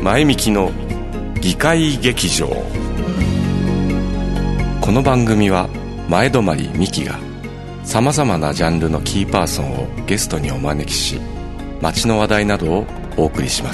前みきの議会劇場。この番組は前泊美希がさまざまなジャンルのキーパーソンをゲストにお招きし、街の話題などをお送りします。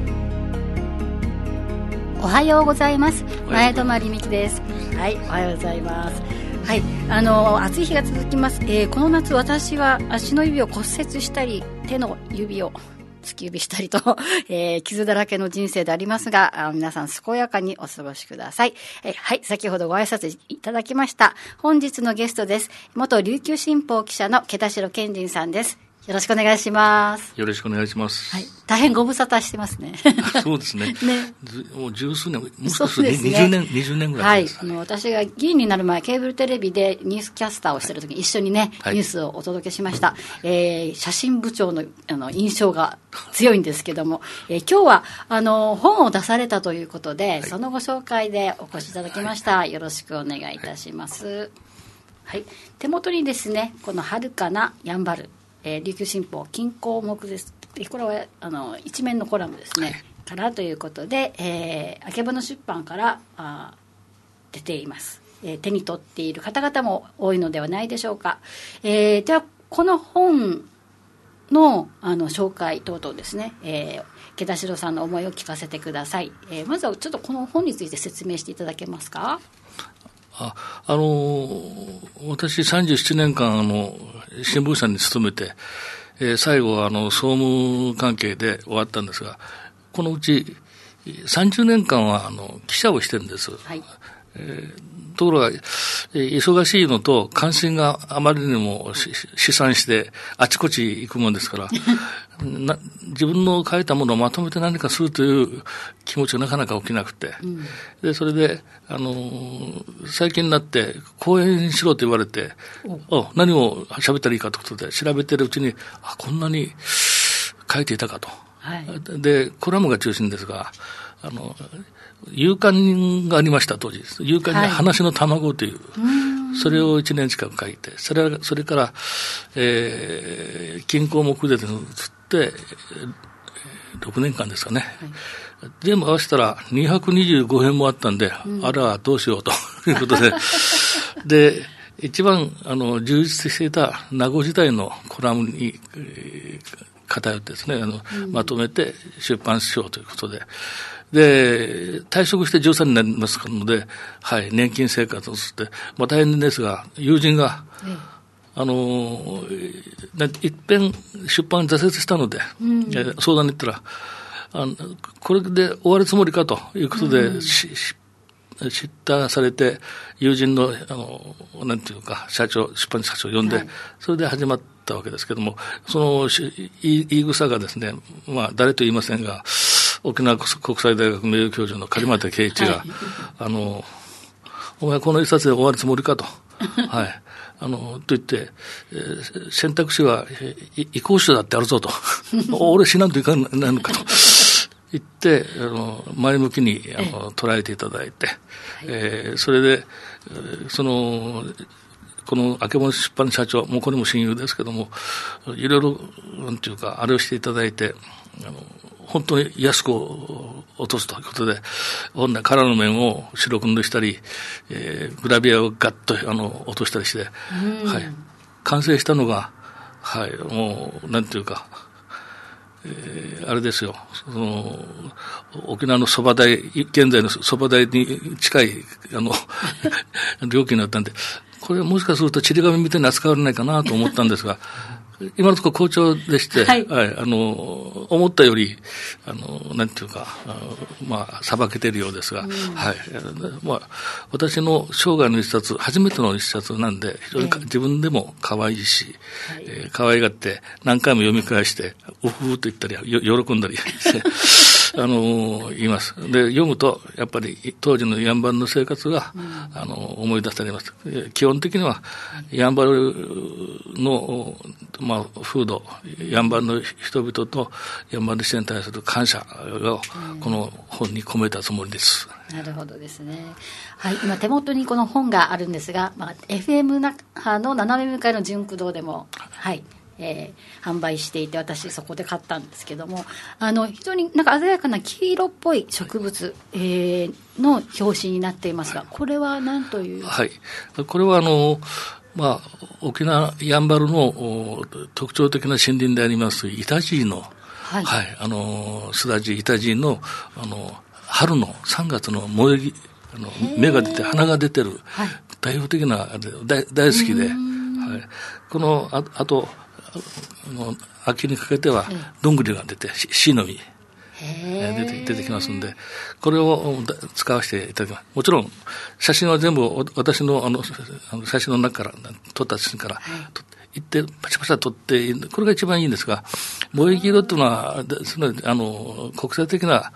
おはようございます。前泊美希です。はい、おはようございます。はい、暑い日が続きます。この夏私は足の指を骨折したり、手の指を突き指したりと、傷だらけの人生でありますが、皆さん健やかにお過ごしください。はい、先ほどご挨拶いただきました本日のゲストです。元琉球新報記者の毛田代健人さんです。よろしくお願いします。 よろしくお願いします。 はい、大変ご無沙汰してますね。 そうですね。 ね、 もう十数年、もしかすると20年ぐらいです。 はい、私が議員になる前、ケーブルテレビでニュースキャスターをしている時に一緒にね、ニュースをお届けしました。写真部長の印象が強いんですけども、今日は本を出されたということで、そのご紹介でお越しいただきました。よろしくお願いいたします。はい、手元にですね、この遥かなやんばる、琉球新報近郊目です。これは一面のコラムですね、からということで、あけぼの出版から出ています。手に取っている方々も多いのではないでしょうか。ではこの本の紹介等々ですね、毛田代さんの思いを聞かせてください。まずはちょっとこの本について説明していただけますか。 私37年間新聞社に勤めて、最後は総務関係で終わったんですが、このうち30年間は記者をしてるんです。はい。ところが忙しいのと関心があまりにも試算してあちこち行くもんですから自分の書いたものをまとめて何かするという気持ちがなかなか起きなくて、でそれで最近になって講演しろと言われて、何を喋ったらいいかということで調べてるうちにこんなに書いていたかと、はい、でコラムが中心ですが夕刊がありました。当時夕刊に話の卵という、それを1年近く書いて、それから、近郊目で移って6年間ですかね、はい、全部合わせたら225編もあったんで、あらどうしようということでで一番充実していた名護時代のコラムに、偏ってですねまとめて出版しようということで、退職して13年になりますので、はい、年金生活をして、大変ですが、友人が、一遍出版挫折したので、相談に行ったら、これで終わるつもりかということで、叱咤されて、友人の、なんていうか、出版社長を呼んで、それで始まったわけですけども、その言い草がですね、誰と言いませんが、沖縄国際大学名誉教授の狩俣圭一が、お前この一冊で終わるつもりかと、はい、と言って、選択肢は移行手だってあるぞと、俺死なんといかんのかと言って、前向きに捉えていただいて、それで、このあけぼの出版社長、もうこれも親友ですけども、いろいろ、なんていうか、あれをしていただいて、本当に安く落とすということで、本来殻の面を白く塗りしたり、グラビアをガッと落としたりして、はい、完成したのが、はい、もうなんていうか、あれですよ、沖縄のそば代、現在のそば代に近い料金になったんで、これもしかするとちり紙みたいに扱われないかなと思ったんですが、今のところ好調でして、はい、はい、思ったより、なんていうか、さばけているようですが、はい、私の生涯の一冊、初めての一冊なんで、非常に自分でも可愛いし、可愛がって何回も読み返して、うふーと言ったり、喜んだりして、言います。で、読むと、やっぱり当時のやんばるの生活が、思い出されます。基本的には、やんばるの、風土、やんばるの人々とやんばる自然に対する感謝をこの本に込めたつもりです。 なるほどですね。はい、今手元にこの本があるんですが、FM 那覇の斜め向かいの純駆堂でも、はい、 販売していて、私そこで買ったんですけども、非常になんか鮮やかな黄色っぽい植物、の表紙になっていますが、これは何という？ はい、これは沖縄やんばるの特徴的な森林でありますイタジイの、はいはい、スダジイ、イタジイの春の3月の萌え芽が出て花が出てる、はい、代表的な大好きで、はい、このあと秋にかけてはどんぐりが出てシの実出てきますんで、これを使わせていただきます。もちろん写真は全部私の写真の中から撮った写真から行ってパチパチ撮って、これが一番いいんですが、萌え黄色っていうのは国際的な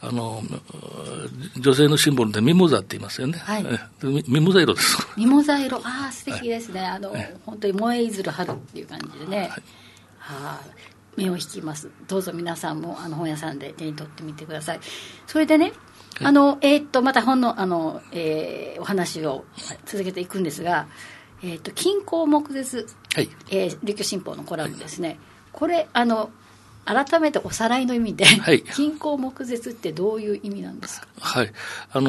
女性のシンボルでミモザって言いますよね。はい、ミモザ色です。 ミモザ色、素敵ですね。本当に萌えいずる春っていう感じでね。はい、目を引きます。どうぞ皆さんも本屋さんで手に取ってみてください。それでね、また本のお話を続けていくんですが、金鉱木絶、はい、琉球新報のコラムですね。はい、これ改めておさらいの意味で、はい、金鉱木絶ってどういう意味なんですか？ はい、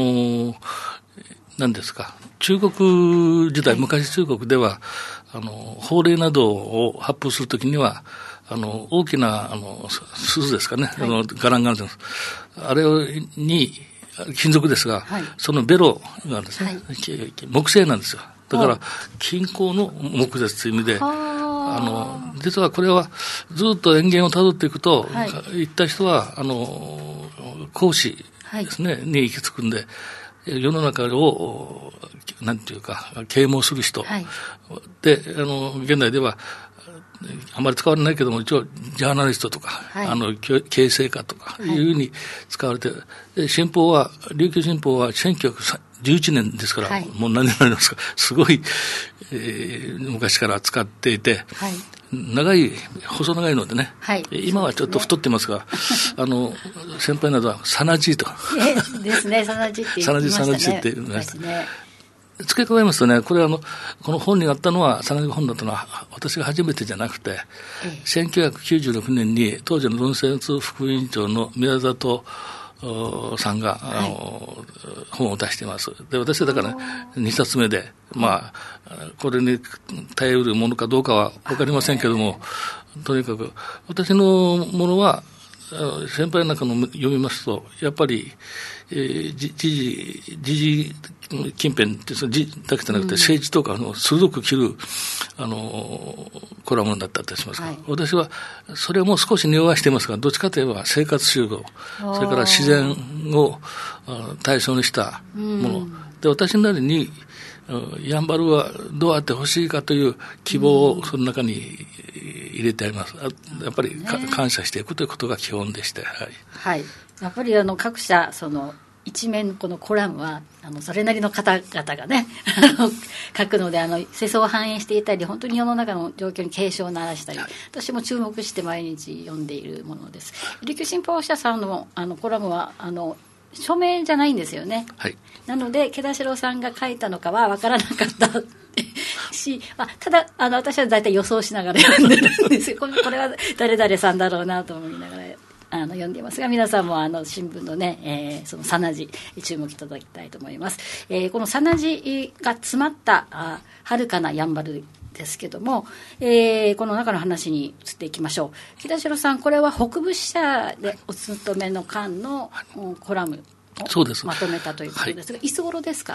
何ですか、中国時代、昔中国では法令などを発布するときには大きな鈴ですかね、はい、ガランガランです。あれに金属ですが、はい、そのベロがですね、はい、木製なんですよ。だから金鉱の木絶という意味で、実はこれはずっと園芸をたどっていくと、はい、行った人は孔子ですね、はい、に行き着くんで、世の中をなんていうか啓蒙する人、はい、で現代ではあまり使われないけども、一応ジャーナリストとか、はい、経世家とかいうふうに使われて、はい、で新報は琉球新報は1911年ですから、はい、もう何年になりますか、すごい、昔から使っていて、はい、細長いのでね、はい、今はちょっと太ってますが、先輩などはサナジーとかですね、サナジーって言ってましたね。サナジーって言いました。 付け加えますとね、これこの本になったのは、サナジ本だったのは私が初めてじゃなくて、1996年に当時の論説副委員長の宮里さんが、本を出しています。で、私はだから、2冊目で、これに耐えうるものかどうかはわかりませんけども、とにかく、私のものは、先輩なんかの読みますと、やっぱり、時事近辺って時だけじゃなくて、政治とか鋭く切るコラムだったりしますが、はい、私はそれをもう少し匂わしていますが、どっちかといえば生活習慣、それから自然を対象にしたもので、私なりにやんばるはどうあってほしいかという希望をその中に入れてあります。やっぱり感謝していくということが基本でして、はい、はい、 やっぱり各社一面このコラムはそれなりの方々がね書くので世相を反映していたり、本当に世の中の状況に警鐘を鳴らしたり、私も注目して毎日読んでいるものです。琉球新報社さんのコラムは署名じゃないんですよね、はい、なので毛田代さんが書いたのかは分からなかったし、ただ私は大体予想しながら読んでるんですよ。これは誰々さんだろうなと思いながら読んでいますが、皆さんも新聞のね、そのサナジ注目いただきたいと思います。このサナジが詰まった遥かなやんばるですけども、この中の話に移っていきましょう。木田代さん、これは北部支社でお勤めの間のコラムをまとめたということですが、いつ頃ですか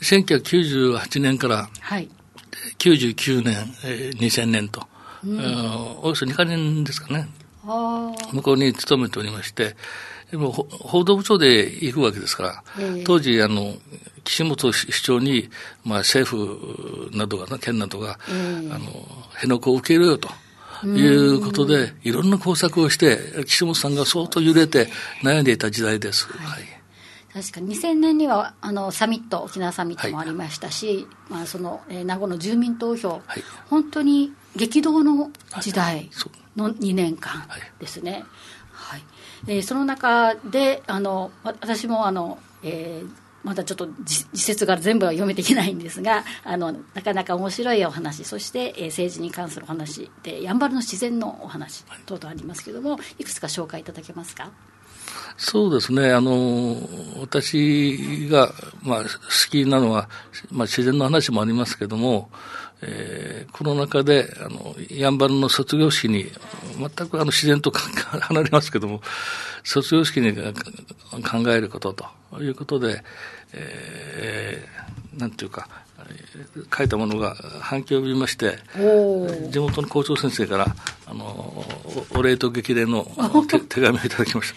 ？1998年から99年、2000年と、およそ2年ですかね、向こうに勤めておりまして、でも報道部長で行くわけですから、当時岸本市長に、政府などが県などが、辺野古を受け入れようということで、いろんな工作をして岸本さんが相当揺れて悩んでいた時代です。はい、 確かに2000年にはサミット、沖縄サミットもありましたし、その名護の住民投票、本当に激動の時代の2年間ですね。はい、その中で私もまだちょっと時節が全部は読めていけないんですが、なかなか面白いお話、そして、政治に関するお話で、やんばるの自然のお話等々ありますけども、いくつか紹介いただけますか？ そうですね。私が、好きなのは、自然の話もありますけども、この中で、やんばるの卒業式に、全く自然と離れますけども、卒業式に考えることということで、なんていうか、書いたものが反響を呼びまして、地元の校長先生からお礼と激励の手紙をいただきました。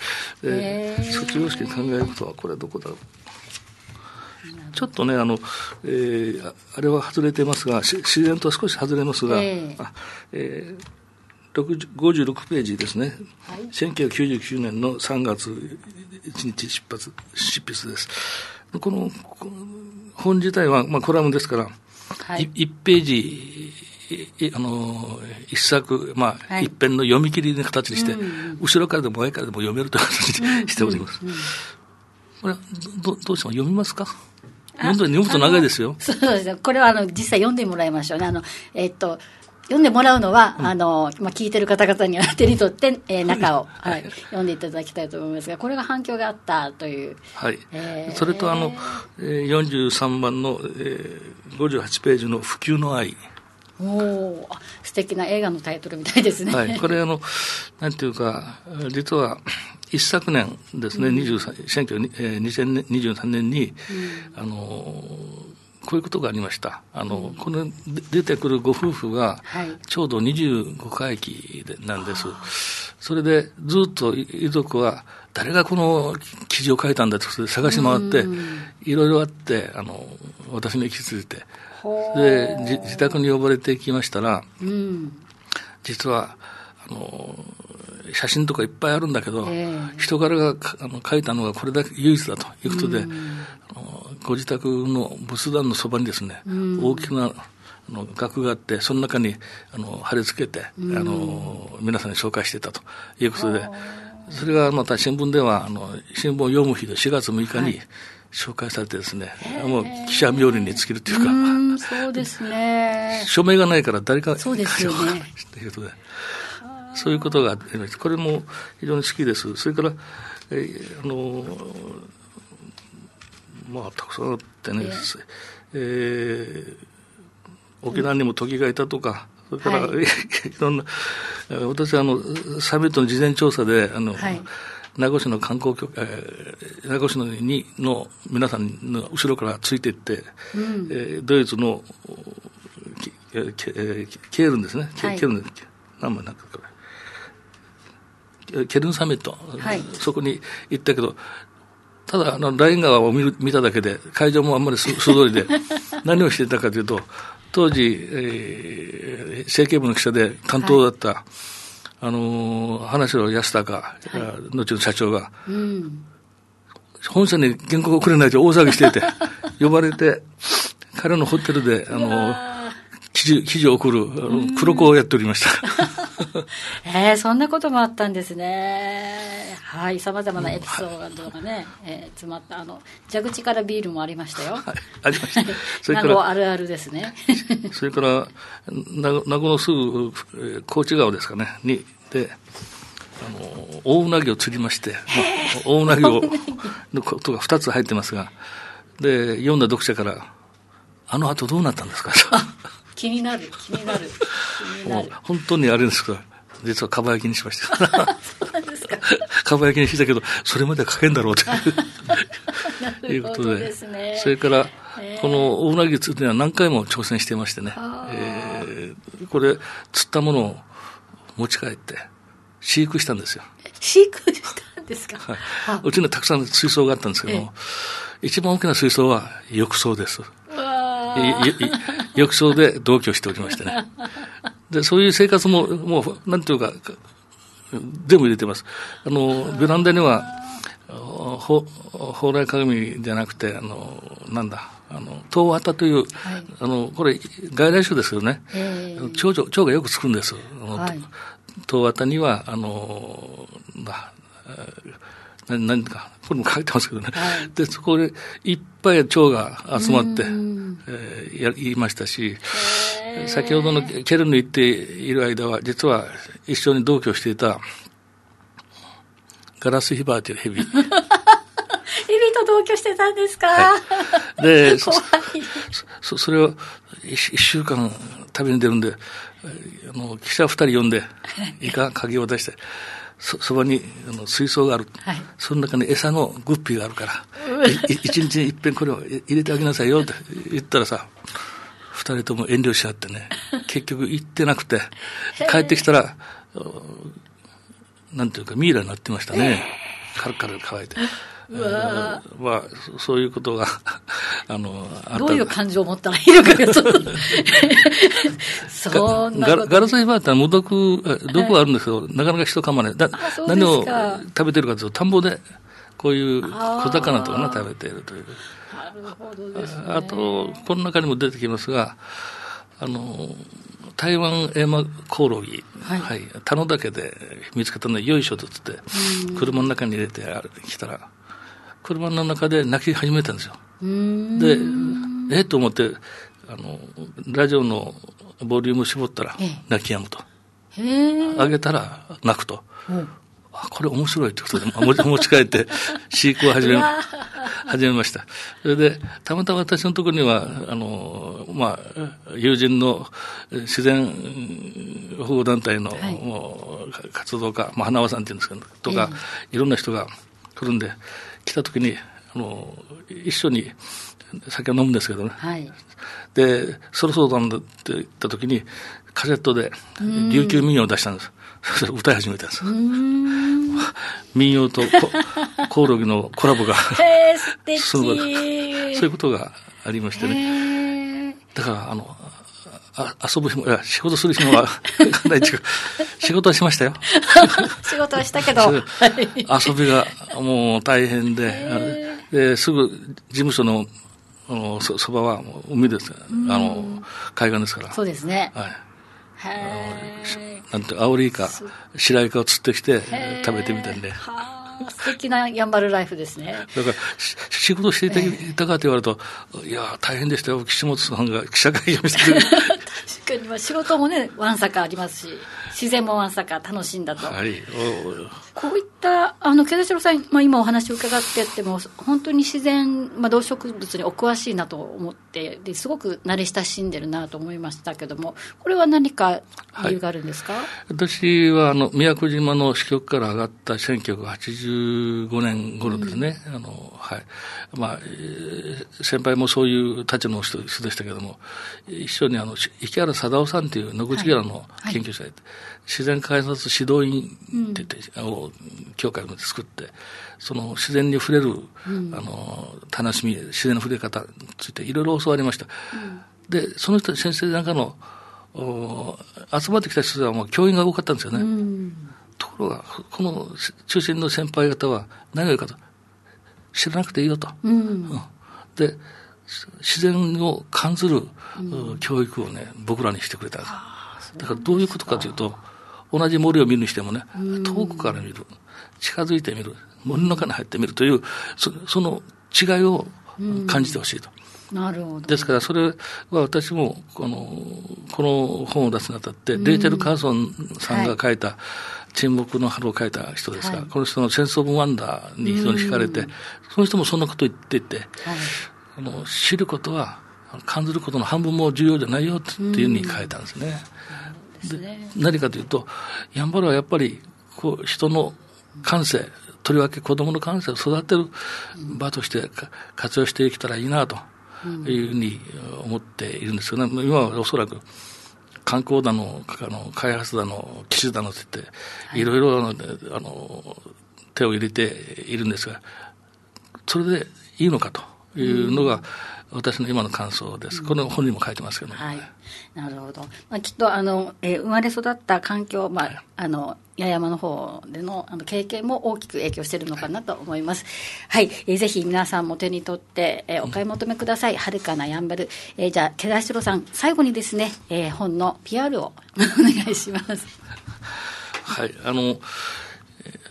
卒業式に考えることはこれはどこだろう。ちょっとね、あれは外れてますが、自然とは少し外れますが、56ページですね、はい、1999年の3月1日執筆です。この本自体は、コラムですから、はい、1ページ、一作、はい、一編の読み切りの形にして、後ろからでも前からでも読めるという形にしております。これはどうしても読みますか？読むと長いですよ。 そうですね。これは実際読んでもらいましょうね。読んでもらうのは、聞いてる方々には手に取って、中を、はい、読んでいただきたいと思いますが、これが反響があったという。 はい。それと43番の、58ページの普及の愛。 素敵な映画のタイトルみたいですね。 はい。これなんていうか、実は、一昨年ですね、2023年に、こういうことがありました。この出てくるご夫婦が、ちょうど25回忌なんです。それで、ずっと遺族は、誰がこの記事を書いたんだと探し回って、いろいろあって、私に行き着いて、で、自宅に呼ばれてきましたら、実は、写真とかいっぱいあるんだけど、人柄が書いたのがこれだけ唯一だということで、ご自宅の仏壇のそばにですね、大きな額があって、その中に貼り付けて、皆さんに紹介していたということで、それがまた新聞では、新聞を読む日で4月6日に紹介されてですね、もう記者冥利に尽きるというか、 そうですね。 署名がないから誰かそうですよね。 ということで、そういうことがありまして、これも非常に好きです。それから、たくさんあってね、沖縄にも時がいたとか、それから、いろんな、私はサミットの事前調査で、名護市の観光局、名護市の皆さんの後ろからついていって、ドイツのケールンですね。ケールン何枚なんかこれ。ケルンサミット、そこに行ったけど、ただライン川を見ただけで、会場もあんまり素通りで、何をしていたかというと、当時、政経部の記者で担当だった、花城康隆、後の社長が、本社に原稿をくれないと大騒ぎしていて、呼ばれて、彼のホテルで、記事を送る、黒子をやっておりました。 そんなこともあったんですね。はい、様々なエピソードがね、詰まった、蛇口からビールもありましたよ。はい、 ありました。 それから、名護あるあるですね。 それから、名護のすぐ、高知川ですかね、で、大うなぎを釣りまして、大うなぎのことが2つ入ってますが、で、読んだ読者から、後どうなったんですか気になる。 本当にあれですけど、実はかば焼きにしました。 そうなんですか。 かば焼きにしたけど、それまでは書けんだろうということで、それから、この大うなぎ釣りには何回も挑戦していましてね、これ、釣ったものを持ち帰って、飼育したんですよ。 飼育したんですか？ うちにはたくさん水槽があったんですけども、一番大きな水槽は浴槽です。浴槽で同居しておりましてね。で、そういう生活も、もう、なんていうか、全部入れてます。ベランダには、蓬莱鏡じゃなくて、東綿という、これ、外来種ですよね。蝶がよくつくんです。東綿には、 何か、これも書いてますけどね。はい、で、そこでいっぱい蝶が集まって、言いましたし、先ほどのケルンに行っている間は、実は一緒に同居していた、ガラスヒバーというヘビ。 ヘビと同居してたんですか？ はい、で、それを一週間旅に出るんで、記者二人呼んで、いか鍵を出して、そばに水槽がある、はい、その中に餌のグッピーがあるから一日に一遍これを入れてあげなさいよって言ったらさ、二人とも遠慮しちゃってね、結局行ってなくて帰ってきたらなんていうかミイラになってましたね。カラカラ乾いてまあそういうことがどういう感情を持ったらいいのかがちょっとそんなことガラスヒバーって無毒はあるんですけど、なかなか人噛まない。何を食べてるかというと、田んぼでこういう小魚とかね食べているという。 なるほどですね。 あとこの中にも出てきますが、台湾エマコオロギ、はいはい、田野岳で見つけたのでよいしょとつって車の中に入れてきたら、車の中で泣き始めたんですよ。で、と思って、ラジオのボリューム絞ったら、泣き止むと。あげたら、泣くと。これ面白いってことで、持ち帰って、飼育を始めました。それで、たまたま私のところには、友人の自然保護団体の、活動家、花輪さんっていうんですけど、とか、いろんな人が来るんで、来た時に一緒に酒を飲むんですけどね、はい、でそろそろだんだって言った時にカセットで琉球民謡を出したんです。それ歌い始めたんです。民謡とコオロギのコラボが素敵そういうことがありましてね。だから遊ぶ日も仕事する日もかなり違う。仕事はしましたよ。 仕事はしたけど遊びがもう大変ですぐ事務所のそばは海です。海岸ですから。 そうですね。 はい。なんてアオリイカ、白イカを釣ってきて食べてみたりね。 素敵なやんばるライフですね。 だから仕事していたかと言われると、いや大変でしたよ。岸本さんが記者会見をしてくれる。 確かに仕事もねわんさかありますし、自然もわんさか楽しんだと。 はい。 こういった毛田代さん、今お話を伺ってっても本当に自然、動植物にお詳しいなと思ってですごく慣れ親しんでるなと思いましたけども、これは何か理由があるんですか？はい、 私は宮古島の支局から上がった1985年頃ですね。はい。先輩もそういう立場の人でしたけども、一緒に池原貞夫さんという野口ゲラの研究者で、自然観察指導員って言って、協会を作って、その自然に触れる、楽しみ、自然の触れ方についていろいろ教わりました。で、その人、先生なんかの、集まってきた人はもう教員が多かったんですよね。ところが、この中心の先輩方は何がいいかと、知らなくていいよと。で、自然を感じる、教育をね、僕らにしてくれたんです。だからどういうことかというと、同じ森を見るにしてもね、遠くから見る、近づいてみる、森の中に入ってみるという、その違いを感じてほしいと。 なるほど。 ですからそれは私もこの本を出すにあたって、レイチェル・カーソンさんが書いた沈黙の春を書いた人ですが、この人のセンス・オブ・ワンダーに非常に惹かれて、その人もそんなことを言っていて、知ることは感じることの半分も重要じゃないよっていうふうに書いたんですね。で何かというと、やんばるはやっぱり人の感性、とりわけ子供の感性を育てる場として活用していけたらいいなというふうに思っているんですよね。今はおそらく観光だの開発だの基地だのって言っていろいろ手を入れているんですが、それでいいのかというのが私の今の感想です。この本にも書いてますけども、 はい、なるほど。きっと生まれ育った環境、八重山の方での経験も大きく影響しているのかなと思います。はい、ぜひ皆さんも手に取って、お買い求めください。遥かなやんばる。じゃあ毛田代さん、最後にですね、本の PR をお願いします。 はい、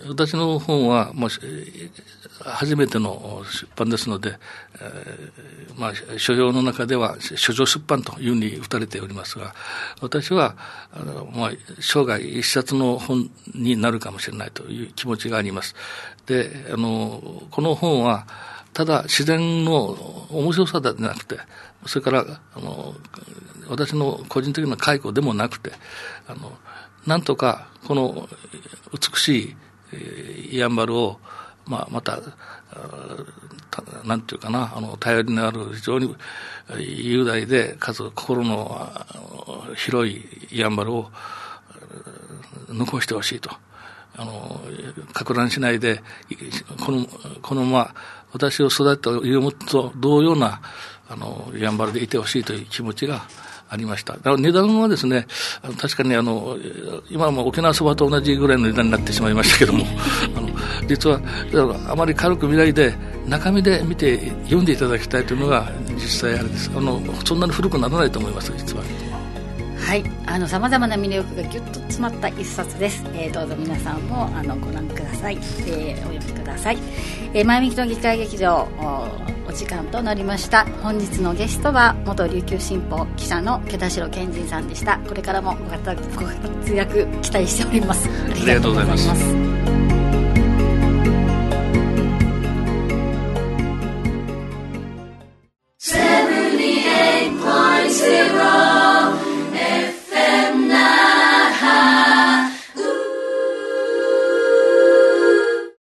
私の本は、初めての出版ですので、書評の中では書状出版というふうに打たれておりますが、私は生涯一冊の本になるかもしれないという気持ちがあります。で、この本はただ自然の面白さではなくて、それから私の個人的な回顧でもなくて、なんとかこの美しいやんばるをまたなんていうかな、頼りのある非常に雄大でかつ心の広いやんばるを残してほしいと、か乱しないでこのまま私を育てた家元と同様なやんばるでいてほしいという気持ちがありました。値段はですね、確かに今はもう沖縄そばと同じぐらいの値段になってしまいましたけども実はあまり軽く見ないで中身で見て読んでいただきたいというのが実際あれです。そんなに古くならないと思います、実は。 はい、さまざまな魅力がぎゅっと詰まった一冊です。どうぞ皆さんもご覧ください。お読みください。前向きの議会劇場お時間となりました。本日のゲストは元琉球新報記者の毛田代健人さんでした。これからもご活躍期待しております。ありがとうございます。